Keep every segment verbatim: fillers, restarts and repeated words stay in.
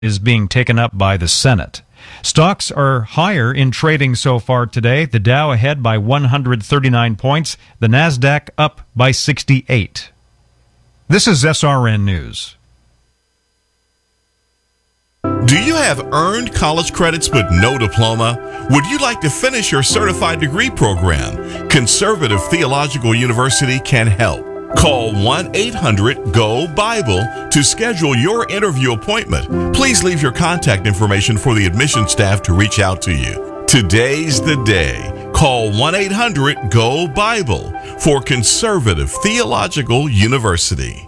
is being taken up by the Senate. Stocks are higher in trading so far today. The Dow ahead by one hundred thirty-nine points. The Nasdaq up by sixty-eight. This is S R N News. Do you have earned college credits but no diploma? Would you like to finish your certified degree program? Conservative Theological University can help. Call one eight hundred G O Bible to schedule your interview appointment. Please leave your contact information for the admission staff to reach out to you. Today's the day. Call one eight hundred G O Bible for Conservative Theological University.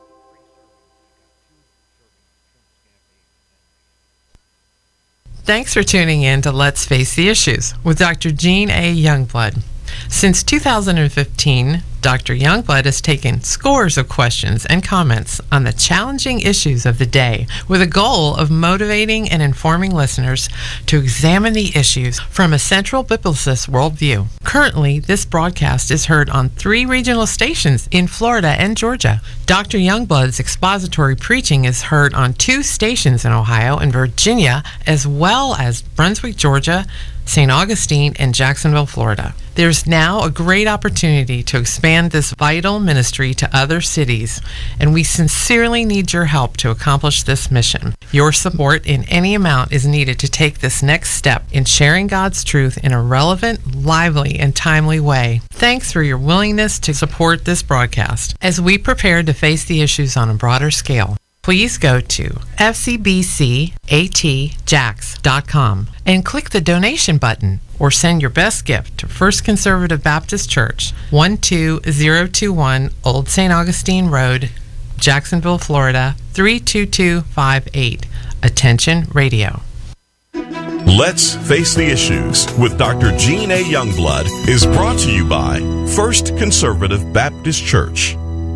Thanks for tuning in to Let's Face the Issues with Doctor Jean A. Youngblood. Since two thousand fifteen, Doctor Youngblood has taken scores of questions and comments on the challenging issues of the day with a goal of motivating and informing listeners to examine the issues from a central biblicist worldview. Currently, this broadcast is heard on three regional stations in Florida and Georgia. Doctor Youngblood's expository preaching is heard on two stations in Ohio and Virginia, as well as Brunswick, Georgia, Saint Augustine, and Jacksonville, Florida. There's now a great opportunity to expand this vital ministry to other cities, and we sincerely need your help to accomplish this mission. Your support in any amount is needed to take this next step in sharing God's truth in a relevant, lively, and timely way. Thanks for your willingness to support this broadcast as we prepare to face the issues on a broader scale. Please go to f c b c a t jax dot com and click the donation button, or send your best gift to First Conservative Baptist Church, one two zero two one Old Saint Augustine Road, Jacksonville, Florida, three two two five eight. Attention Radio. Let's Face the Issues with Doctor Jean A. Youngblood is brought to you by First Conservative Baptist Church.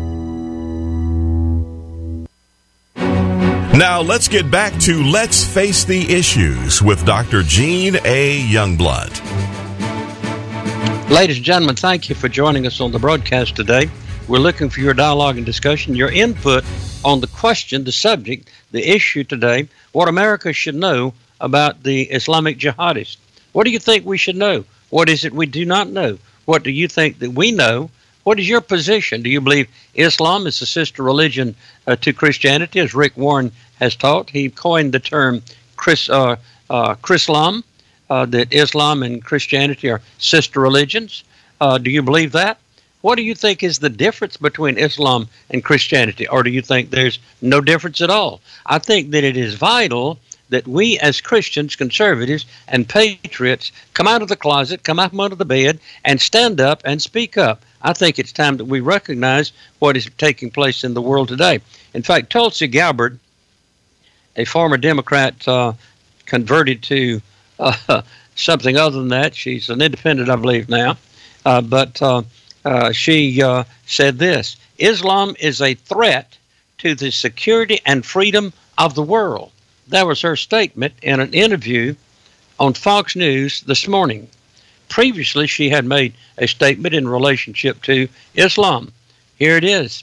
Now let's get back to Let's Face the Issues with Doctor Jean A. Youngblood. Ladies and gentlemen, thank you for joining us on the broadcast today. We're looking for your dialogue and discussion, your input on the question, the subject, the issue today, what America should know about the Islamic jihadists. What do you think we should know? What is it we do not know? What do you think that we know? What is your position? Do you believe Islam is a sister religion uh, to Christianity, as Rick Warren has taught? He coined the term Chris, uh, uh, Chrislam, uh, that Islam and Christianity are sister religions. Uh, do you believe that? What do you think is the difference between Islam and Christianity? Or do you think there's no difference at all? I think that it is vital that we as Christians, conservatives, and patriots come out of the closet, come out from under the bed, and stand up and speak up. I think it's time that we recognize what is taking place in the world today. In fact, Tulsi Gabbard, a former Democrat, uh, converted to uh, something other than that. She's an independent, I believe, now. Uh, but uh, uh, she uh, said this: Islam is a threat to the security and freedom of the world. That was her statement in an interview on Fox News this morning. Previously, she had made a statement in relationship to Islam. Here it is.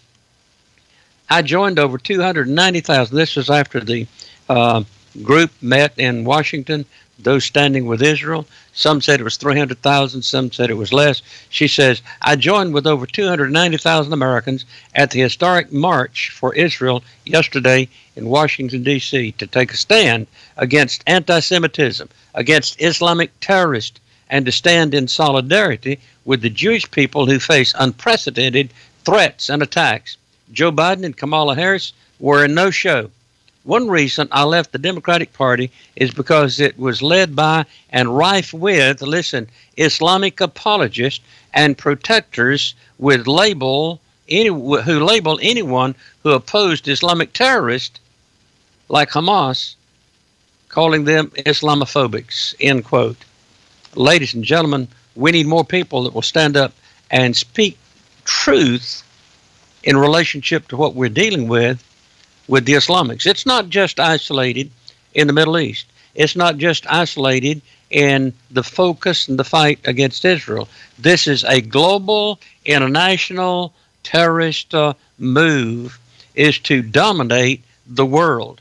I joined over two hundred ninety thousand. This was after the uh, group met in Washington, those standing with Israel. Some said it was three hundred thousand. Some said it was less. She says, I joined with over two hundred ninety thousand Americans at the historic March for Israel yesterday in Washington, D C to take a stand against anti-Semitism, against Islamic terrorists, and to stand in solidarity with the Jewish people who face unprecedented threats and attacks. Joe Biden and Kamala Harris were a no-show. One reason I left the Democratic Party is because it was led by and rife with, listen, Islamic apologists and protectors with label any, who label anyone who opposed Islamic terrorists like Hamas, calling them Islamophobics, end quote. Ladies and gentlemen, we need more people that will stand up and speak truth in relationship to what we're dealing with with the Islamics. It's not just isolated in the Middle East. It's not just isolated in the focus and the fight against Israel. This is a global, international terrorist uh, move is to dominate the world.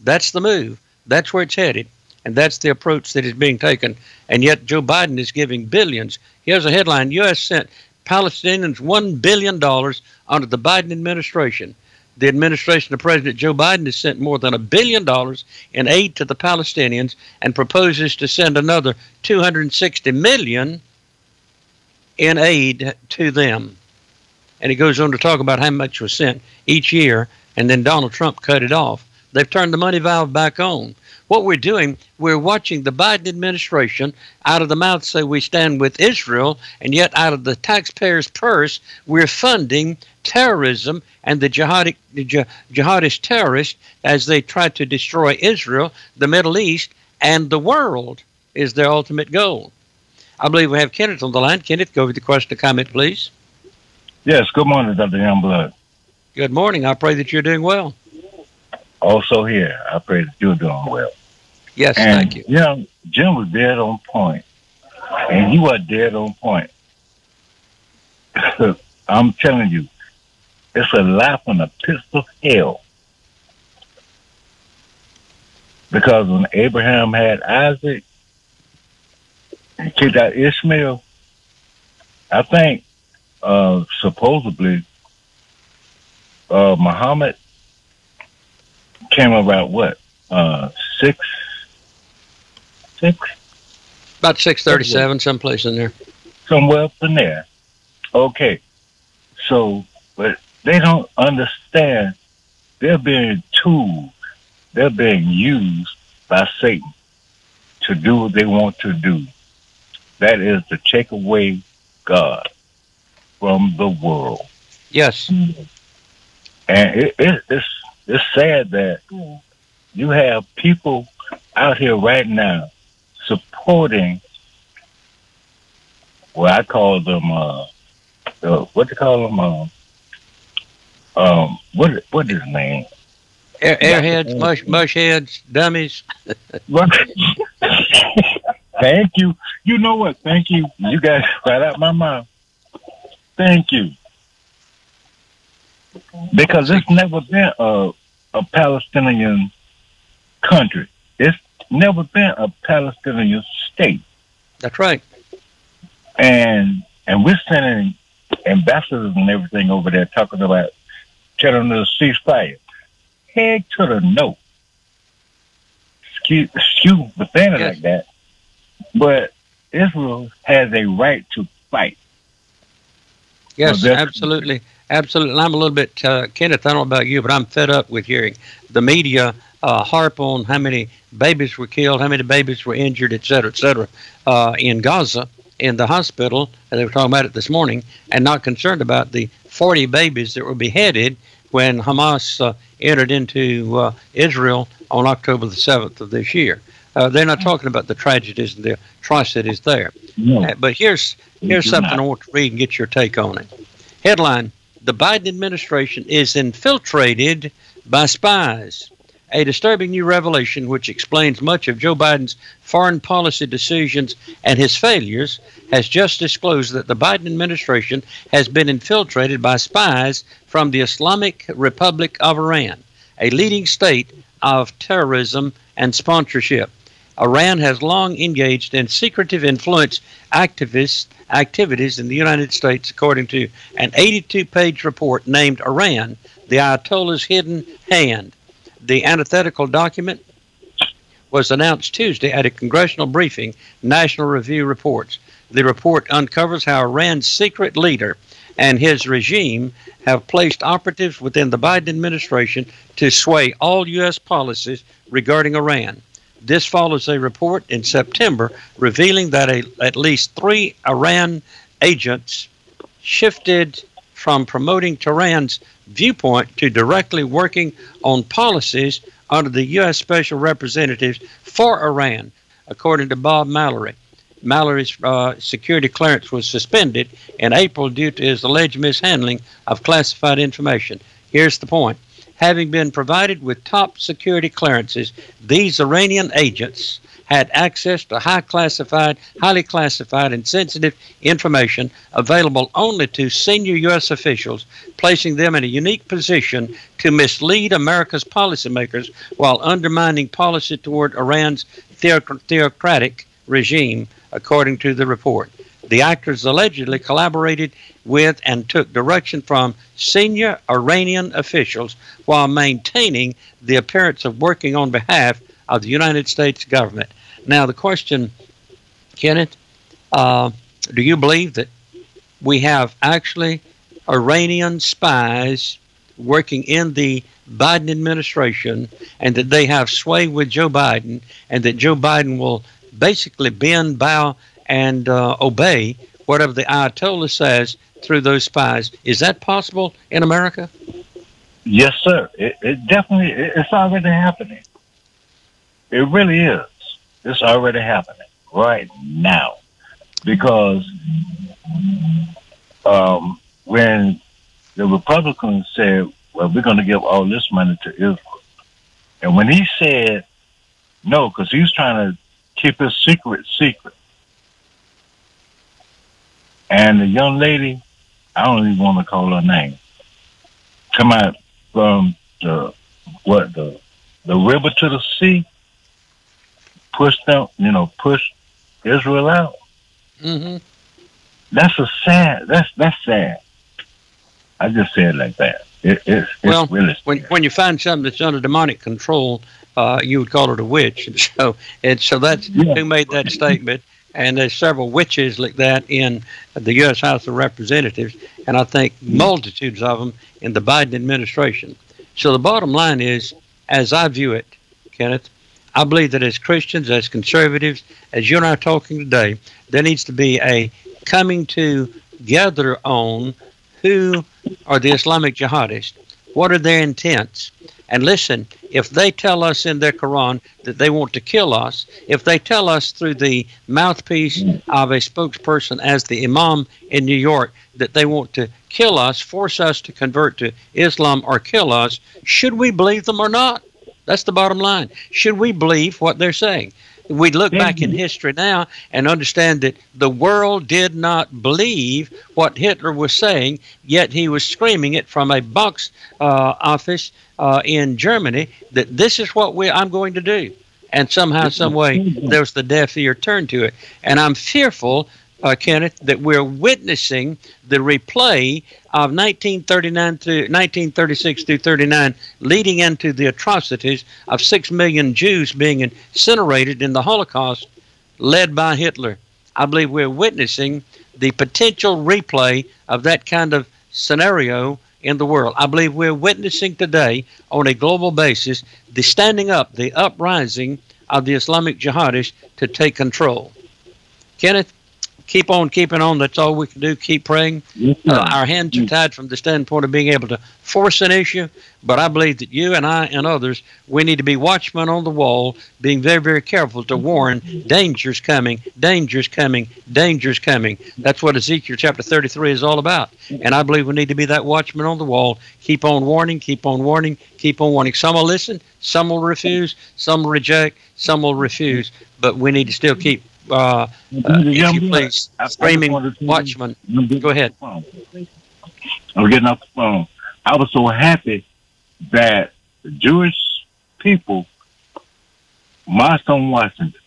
That's the move. That's where it's headed. And that's the approach that is being taken. And yet Joe Biden is giving billions. Here's a headline. U S sent Palestinians one billion dollars under the Biden administration. The administration of President Joe Biden has sent more than a billion dollars in aid to the Palestinians and proposes to send another two hundred sixty million dollars in aid to them. And he goes on to talk about how much was sent each year, and then Donald Trump cut it off. They've turned the money valve back on. What we're doing, we're watching the Biden administration out of the mouth say we stand with Israel, and yet out of the taxpayers' purse, we're funding terrorism and the jihadic, the jihadist terrorists as they try to destroy Israel, the Middle East, and the world is their ultimate goal. I believe we have Kenneth on the line. Kenneth, go with the question or comment, please. Yes, good morning, Doctor Youngblood. Good morning. I pray that you're doing well. Also here, I pray that you're doing well. Yes, and, thank you. Yeah, Jim was dead on point, and you are dead on point. I'm telling you, it's a laugh in the pits of hell. Because when Abraham had Isaac and kicked out Ishmael, I think uh, supposedly uh, Muhammad came about what? Uh, six? Six? About six thirty-seven, someplace in there. Somewhere up in there. Okay. So, but they don't understand. They're being tooled. They're being used by Satan to do what they want to do. That is to take away God from the world. Yes. And it, it, it's it's sad that you have people out here right now supporting what I call them, uh, uh, what they call them, uh, um, what what is his name? Air, airheads, mush, mush heads, dummies. Thank you. You know what? Thank you. You guys right out my mouth. Thank you. Because it's never been a, a Palestinian country. It's never been a Palestinian state. That's right. And and we're sending ambassadors and everything over there talking about telling them to ceasefire. Head to the no. Excuse, excuse for saying it Yes. like that. But Israel has a right to fight. Yes, Well, that's- absolutely. Absolutely. And I'm a little bit, uh, Kenneth, I don't know about you, but I'm fed up with hearing the media uh, harp on how many babies were killed, how many babies were injured, et cetera, et cetera, uh, in Gaza, in the hospital. And they were talking about it this morning, and not concerned about the forty babies that were beheaded when Hamas uh, entered into uh, Israel on October the seventh of this year. Uh, they're not talking about the tragedies and the atrocities there. No. Uh, but here's here's do something not. I want to read and get your take on it. Headline: The Biden administration is infiltrated by spies. A disturbing new revelation which explains much of Joe Biden's foreign policy decisions and his failures has just disclosed that the Biden administration has been infiltrated by spies from the Islamic Republic of Iran, a leading state of terrorism and sponsorship. Iran has long engaged in secretive influence activists activities in the United States, according to an eighty-two page report named Iran, the Ayatollah's Hidden Hand. The antithetical document was announced Tuesday at a congressional briefing, National Review reports. The report uncovers how Iran's secret leader and his regime have placed operatives within the Biden administration to sway all U S policies regarding Iran. This follows a report in September revealing that a, at least three Iran agents shifted from promoting Tehran's viewpoint to directly working on policies under the U S Special Representatives for Iran, according to Bob Mallory. Mallory's uh, security clearance was suspended in April due to his alleged mishandling of classified information. Here's the point. Having been provided with top security clearances, these Iranian agents had access to high classified, highly classified and sensitive information available only to senior U S officials, placing them in a unique position to mislead America's policymakers while undermining policy toward Iran's theocratic regime, according to the report. The actors allegedly collaborated with and took direction from senior Iranian officials while maintaining the appearance of working on behalf of the United States government. Now, the question, Kenneth, uh, do you believe that we have actually Iranian spies working in the Biden administration and that they have sway with Joe Biden and that Joe Biden will basically bend, bow, and uh, obey whatever the Ayatollah says through those spies? Is that possible in America? Yes, sir. It, it definitely, it, it's already happening. It really is. It's already happening right now. Because um, when the Republicans said, well, we're going to give all this money to Israel. And when he said no, because he was trying to keep his secret secret. And the young lady, I don't even want to call her name, come out from the, what, the, the river to the sea, push them, you know, push Israel out. Mm-hmm. That's a sad, that's, that's sad. I just say it like that. It, it's, well, it's really when, when you find something that's under demonic control, uh, you would call it a witch. And so, and so that's yeah. who made that statement. And there's several witches like that in the U S House of Representatives, and I think multitudes of them in the Biden administration. So the bottom line is, as I view it, Kenneth, I believe that as Christians, as conservatives, as you and I are talking today, there needs to be a coming together on who are the Islamic jihadists, what are their intents. And listen, if they tell us in their Quran that they want to kill us, if they tell us through the mouthpiece of a spokesperson as the Imam in New York that they want to kill us, force us to convert to Islam or kill us, should we believe them or not? That's the bottom line. Should we believe what they're saying? We look back in history now and understand that the world did not believe what Hitler was saying, yet he was screaming it from a box uh, office uh, in Germany that this is what we, I'm going to do. And somehow, some way, there's the deaf ear turned to it. And I'm fearful, uh, Kenneth, that we're witnessing the replay of nineteen thirty-nine through nineteen thirty-six through thirty-nine, leading into the atrocities of six million Jews being incinerated in the Holocaust, led by Hitler. I believe we're witnessing the potential replay of that kind of scenario in the world. I believe we're witnessing today, on a global basis, the standing up, the uprising of the Islamic jihadists to take control. Kenneth, keep on keeping on. That's all we can do. Keep praying. Uh, our hands are tied from the standpoint of being able to force an issue, but I believe that you and I and others, we need to be watchmen on the wall, being very, very careful to warn dangers coming, dangers coming, dangers coming. That's what Ezekiel chapter thirty-three is all about. And I believe we need to be that watchman on the wall. Keep on warning, keep on warning, keep on warning. Some will listen, some will refuse, some will reject, some will refuse, but we need to still keep Uh, uh, if you please, screaming watchman. Go ahead. I'm getting off the phone. I was so happy that the Jewish people marched on Washington.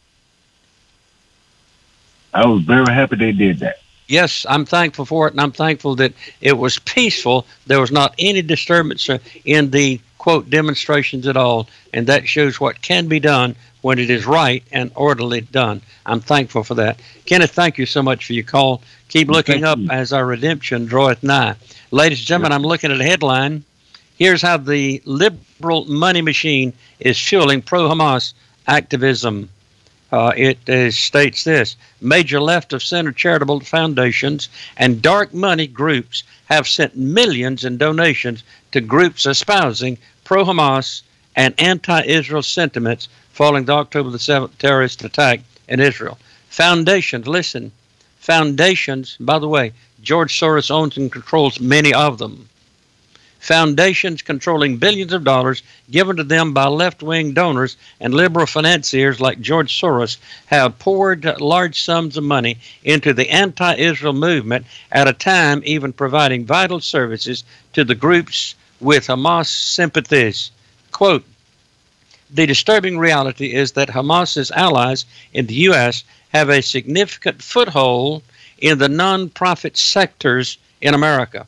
I was very happy they did that. Yes, I'm thankful for it, and I'm thankful that it was peaceful. There was not any disturbance in the, quote, demonstrations at all, and that shows what can be done when it is right and orderly done. I'm thankful for that. Kenneth, thank you so much for your call. Keep looking up as our redemption draweth nigh. Ladies and gentlemen, I'm looking at a headline. Here's how the liberal money machine is fueling pro-Hamas activism. Uh, it uh, states this: major left of center charitable foundations and dark money groups have sent millions in donations to groups espousing pro-Hamas and anti-Israel sentiments following the October the seventh terrorist attack in Israel. Foundations, listen, foundations, by the way, George Soros owns and controls many of them. Foundations controlling billions of dollars given to them by left-wing donors and liberal financiers like George Soros have poured large sums of money into the anti-Israel movement at a time even providing vital services to the groups with Hamas sympathies. Quote, the disturbing reality is that Hamas's allies in the U S have a significant foothold in the non-profit sectors in America.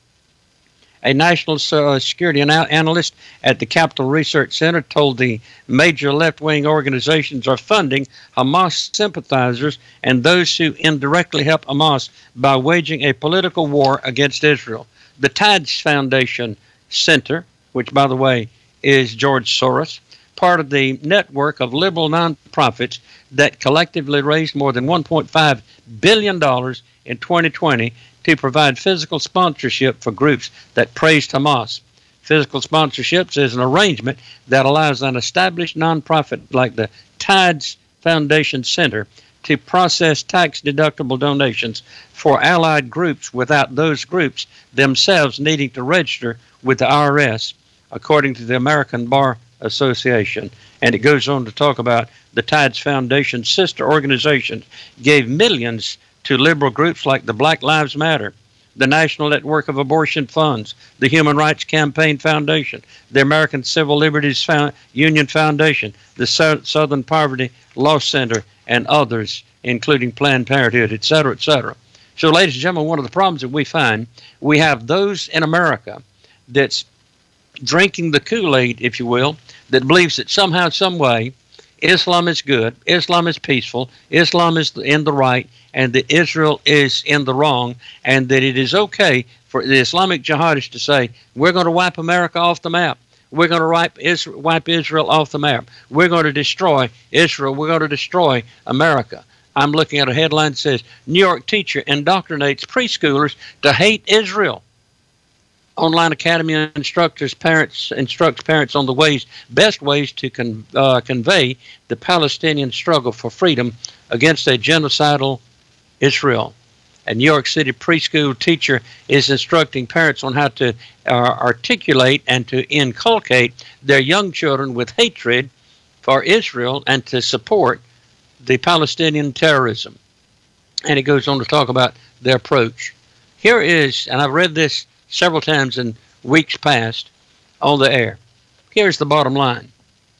A national uh, security ana- analyst at the Capital Research Center told the major left-wing organizations are funding Hamas sympathizers and those who indirectly help Hamas by waging a political war against Israel. The Tides Foundation Center, which, by the way, is George Soros, part of the network of liberal nonprofits that collectively raised more than one point five billion dollars in twenty twenty to provide physical sponsorship for groups that praised Hamas. Physical sponsorships is an arrangement that allows an established nonprofit like the Tides Foundation Center to process tax-deductible donations for allied groups without those groups themselves needing to register with the I R S, according to the American Bar Association. And it goes on to talk about the Tides Foundation sister organizations gave millions to liberal groups like the Black Lives Matter, the National Network of Abortion Funds, the Human Rights Campaign Foundation, the American Civil Liberties Found- Union Foundation, the so- Southern Poverty Law Center, and others, including Planned Parenthood, et cetera, et cetera. So, ladies and gentlemen, one of the problems that we find, we have those in America that's drinking the Kool-Aid, if you will, that believes that somehow, some way, Islam is good, Islam is peaceful, Islam is in the right, and that Israel is in the wrong, and that it is okay for the Islamic jihadists to say, we're going to wipe America off the map. We're going to wipe Israel, wipe Israel off the map. We're going to destroy Israel. We're going to destroy America. I'm looking at a headline that says, New York teacher indoctrinates preschoolers to hate Israel. Online Academy instructors parents instructs parents on the ways best ways to con, uh, convey the Palestinian struggle for freedom against a genocidal Israel. A New York City preschool teacher is instructing parents on how to uh, articulate and to inculcate their young children with hatred for Israel and to support the Palestinian terrorism. And it goes on to talk about their approach. Here is, and I've read this several times in weeks past on the air. Here's the bottom line.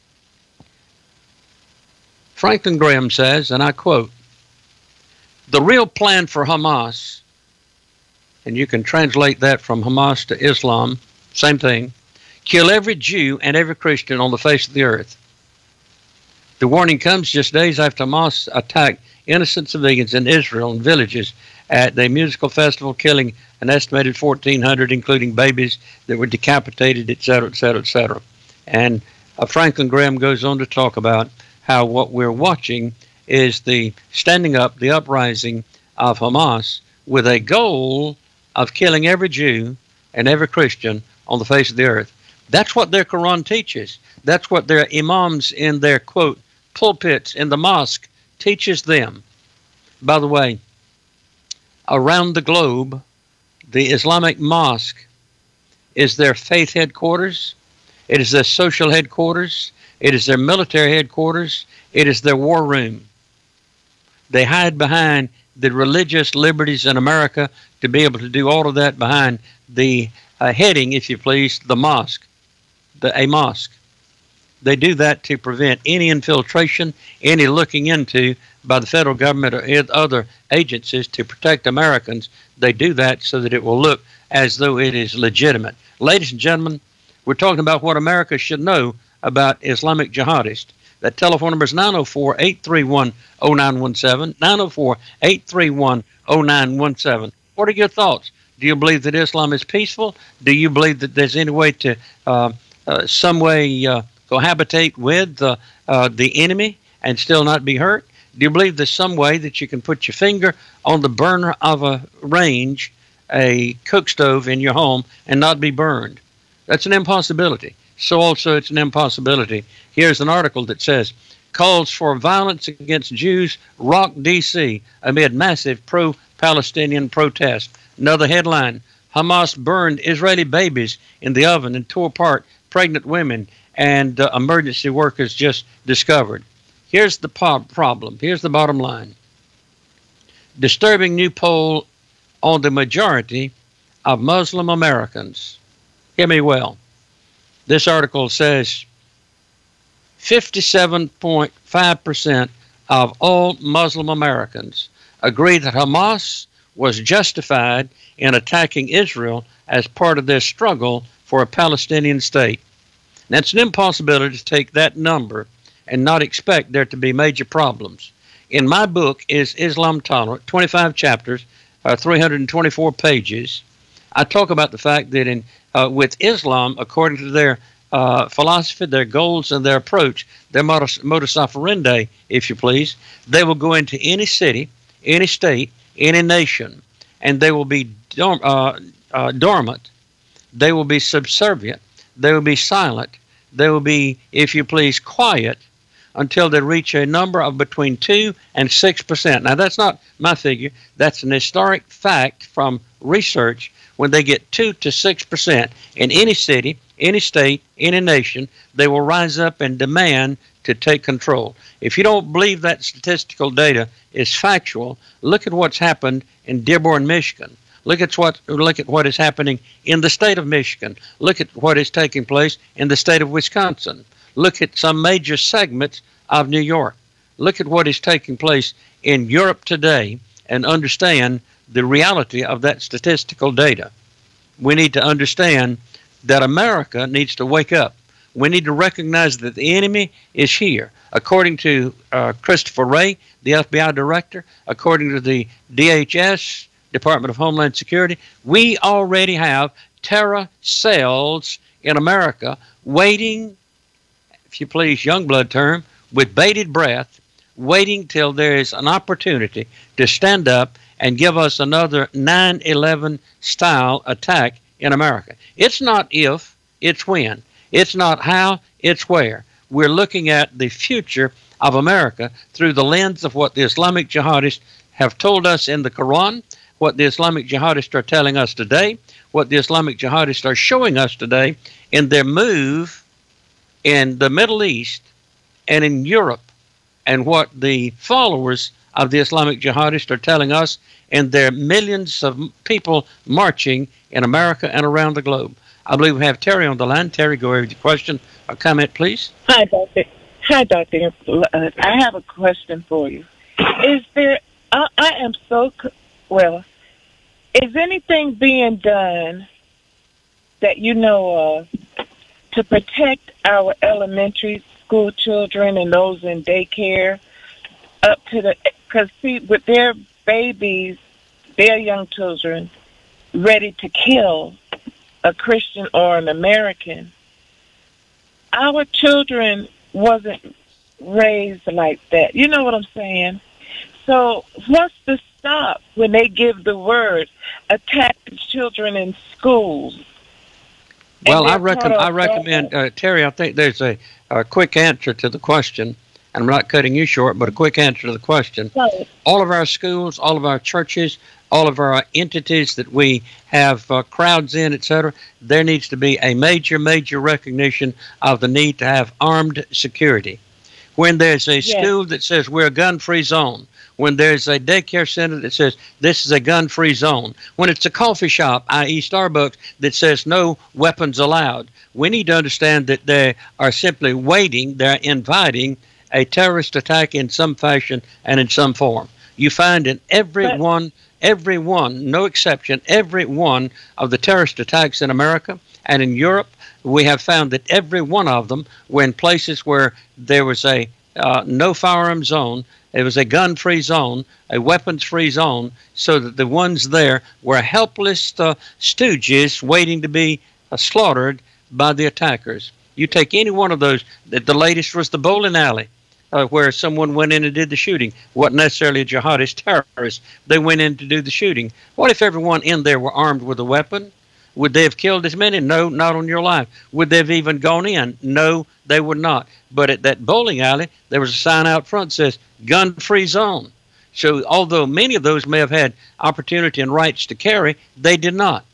Franklin Graham says, and I quote, the real plan for Hamas, and you can translate that from Hamas to Islam, same thing, kill every Jew and every Christian on the face of the earth. The warning comes just days after Hamas attacked innocent civilians in Israel and villages at the musical festival, killing an estimated fourteen hundred, including babies that were decapitated, et cetera, et cetera, et cetera. And uh, Franklin Graham goes on to talk about how what we're watching is the standing up, the uprising of Hamas with a goal of killing every Jew and every Christian on the face of the earth. That's what their Quran teaches. That's what their imams in their, quote, pulpits in the mosque teaches them. By the way, around the globe, the Islamic mosque is their faith headquarters. It is their social headquarters. It is their military headquarters. It is their war room. They hide behind the religious liberties in America to be able to do all of that behind the uh, heading, if you please, the mosque, the, a mosque. They do that to prevent any infiltration, any looking into by the federal government or other agencies to protect Americans. They do that so that it will look as though it is legitimate. Ladies and gentlemen, we're talking about what America should know about Islamic jihadists. That telephone number is nine oh four, eight three one, oh nine one seven, nine oh four, eight three one, oh nine one seven. What are your thoughts? Do you believe that Islam is peaceful? Do you believe that there's any way to, uh, uh, some way, uh, cohabitate with uh, uh, the enemy and still not be hurt? Do you believe there's some way that you can put your finger on the burner of a range, a cook stove in your home, and not be burned? That's an impossibility. So also it's an impossibility. Here's an article that says, calls for violence against Jews rock D C amid massive pro-Palestinian protest. Another headline, Hamas burned Israeli babies in the oven and tore apart pregnant women and uh, emergency workers just discovered. Here's the po- problem. Here's the bottom line. Disturbing new poll on the majority of Muslim Americans. Hear me well. This article says fifty-seven point five percent of all Muslim Americans agree that Hamas was justified in attacking Israel as part of their struggle for a Palestinian state. Now, it's an impossibility to take that number and not expect there to be major problems. In my book, Is Islam Tolerant? twenty-five chapters, uh, three hundred twenty-four pages. I talk about the fact that in uh, with Islam, according to their uh, philosophy, their goals, and their approach, their modus, modus operandi, if you please, they will go into any city, any state, any nation, and they will be dorm, uh, uh, dormant. They will be subservient. They will be silent. They will be, if you please, quiet until they reach a number of between two and six percent. Now, that's not my figure. That's an historic fact from research. When they get two to six percent in any city, any state, any nation, they will rise up and demand to take control. If you don't believe that statistical data is factual, look at what's happened in Dearborn, Michigan. Look at what look at what is happening in the state of Michigan. Look at what is taking place in the state of Wisconsin. Look at some major segments of New York. Look at what is taking place in Europe today and understand the reality of that statistical data. We need to understand that America needs to wake up. We need to recognize that the enemy is here. According to uh, Christopher Wray, the F B I director, according to the D H S, Department of Homeland Security, we already have terror cells in America waiting, if you please, Youngblood term, with bated breath, waiting till there is an opportunity to stand up and give us another nine eleven style attack in America. It's not if, it's when. It's not how, it's where. We're looking at the future of America through the lens of what the Islamic jihadists have told us in the Quran, what the Islamic jihadists are telling us today, what the Islamic jihadists are showing us today in their move in the Middle East and in Europe, and what the followers of the Islamic jihadists are telling us in their millions of people marching in America and around the globe. I believe we have Terry on the line. Terry, go ahead with your question or comment, please. Hi, Doctor. Hi, Doctor. Uh, I have a question for you. Is there, I, I am so, well, is anything being done that you know of to protect our elementary school children and those in daycare up to the, because see, with their babies, their young children, ready to kill a Christian or an American, our children wasn't raised like that. You know what I'm saying? So what's the stop when they give the word, attack the children in schools? Well, I, rec- I recommend, uh, Terry, I think there's a, a quick answer to the question. And I'm not cutting you short, but a quick answer to the question. Right. All of our schools, all of our churches, all of our entities that we have uh, crowds in, et cetera, there needs to be a major, major recognition of the need to have armed security. When there's a Yes. school that says we're a gun-free zone, when there's a daycare center that says this is a gun-free zone, when it's a coffee shop, that is. Starbucks, that says no weapons allowed, we need to understand that they are simply waiting, they're inviting a terrorist attack in some fashion and in some form. You find in every But- one, every one, no exception, every one of the terrorist attacks in America and in Europe, we have found that every one of them were in places where there was a uh, no firearm zone, it was a gun-free zone, a weapons-free zone, so that the ones there were helpless uh, stooges waiting to be uh, slaughtered by the attackers. You take any one of those, the, the latest was the bowling alley, uh, where someone went in and did the shooting. Wasn't necessarily a jihadist terrorist. They went in to do the shooting. What if everyone in there were armed with a weapon? Would they have killed as many? No, not on your life. Would they have even gone in? No, they would not. But at that bowling alley, there was a sign out front that says, gun-free zone. So although many of those may have had opportunity and rights to carry, they did not.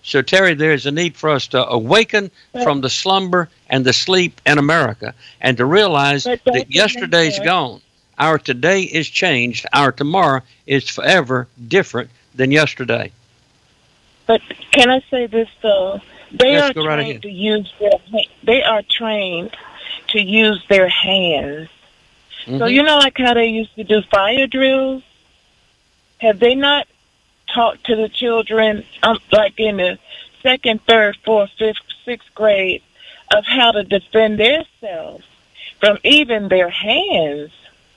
So, Terry, there is a need for us to awaken from the slumber and the sleep in America and to realize that yesterday's gone. Our today is changed. Our tomorrow is forever different than yesterday. But can I say this, though? They Yes, are go right trained ahead. to use their ha- they are trained to use their hands. Mm-hmm. So you know, like how they used to do fire drills. Have they not taught to the children, um, like in the second, third, fourth, fifth, sixth grade, of how to defend themselves from even their hands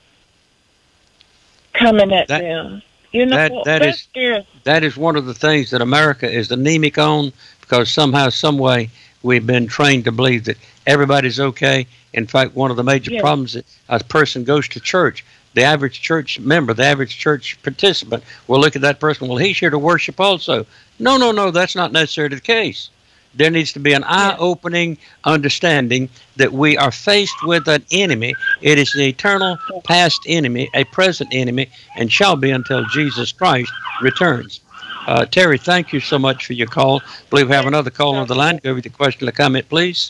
coming at That- them? You know, that- that that is- scares. That is one of the things that America is anemic on, because somehow, some way, we've been trained to believe that everybody's okay. In fact, one of the major Yes. problems is a person goes to church. The average church member, the average church participant will look at that person, well, he's here to worship also. No, no, no, that's not necessarily the case. There needs to be an eye-opening understanding that we are faced with an enemy. It is the eternal past enemy, a present enemy, and shall be until Jesus Christ returns. Uh, Terry, thank you so much for your call. I believe we have another call on the line. Go with the question or comment, please.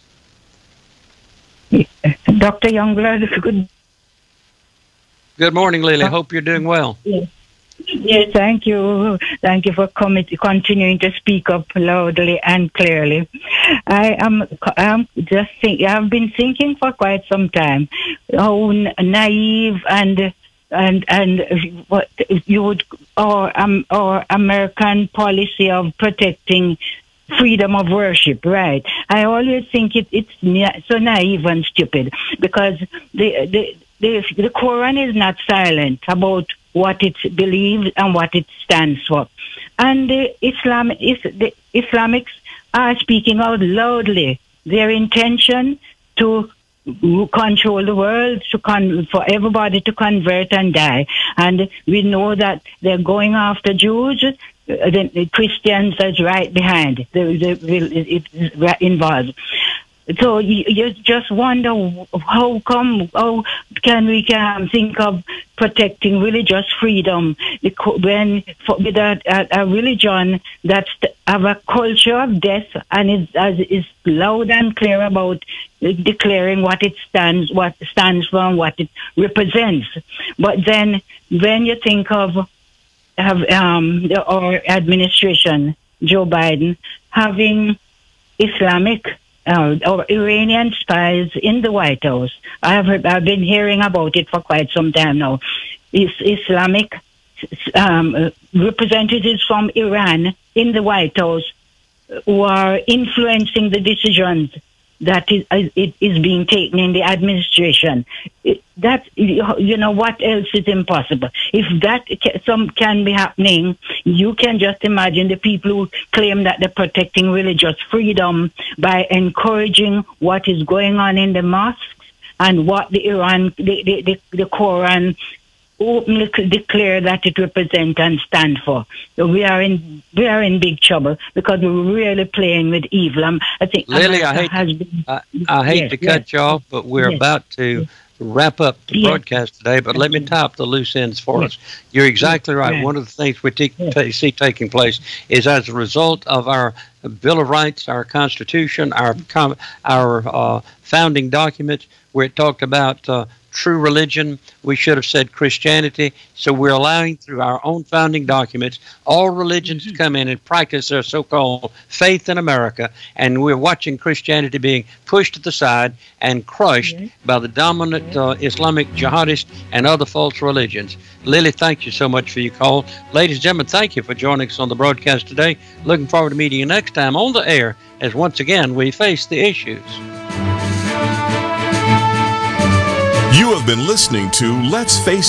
Doctor Youngblood, good. Good morning, Lily. Hope you're doing well. Yes, thank you. Thank you for coming, continuing to speak up loudly and clearly. I am I'm just think I've been thinking for quite some time how naive and and and what you would or um or American policy of protecting freedom of worship, right? I always think it, it's na- so naive and stupid because the the the, the Quran is not silent about what it believes and what it stands for, and the Islam is the Islamics are speaking out loudly their intention to control the world, to con- for everybody to convert and die. And we know that they're going after Jews. Uh, the, the Christians is right behind. The, the, it, it's involved. So you, you just wonder how come, how can we um, think of protecting religious freedom when for, with a, a, a religion that have a culture of death and is, as, is loud and clear about declaring what it stands, what stands for, and what it represents. But then when you think of have um, the, our administration, Joe Biden, having Islamic Uh, or Iranian spies in the White House. I have I've been hearing about it for quite some time now. Is Islamic um, representatives from Iran in the White House who are influencing the decisions that is, it is being taken in the administration. It, that you know what else is impossible? If that some can be happening, you can just imagine the people who claim that they're protecting religious freedom by encouraging what is going on in the mosques and what the Iran, the the, the, the Quran openly declare that it represents and stand for. So we are in we are in big trouble because we're really playing with evil. Um, I think Lily, America I hate has to, been, I, I hate yes, to cut yes, you off, but we're yes, about to yes. wrap up the Yes. broadcast today. But let me tie up the loose ends for Yes. us. You're exactly right. Yes. One of the things we te- Yes. ta- see taking place is as a result of our Bill of Rights, our Constitution, our com- our uh, founding documents, where it talked about uh, true religion. We should have said Christianity. So we're allowing through our own founding documents all religions to come in and practice their so-called faith in America. And we're watching Christianity being pushed to the side and crushed by the dominant uh, Islamic jihadists and other false religions. Lily, thank you so much for your call. Ladies and gentlemen, thank you for joining us on the broadcast today. Looking forward to meeting you next time on the air as once again we face the issues. You have been listening to Let's Face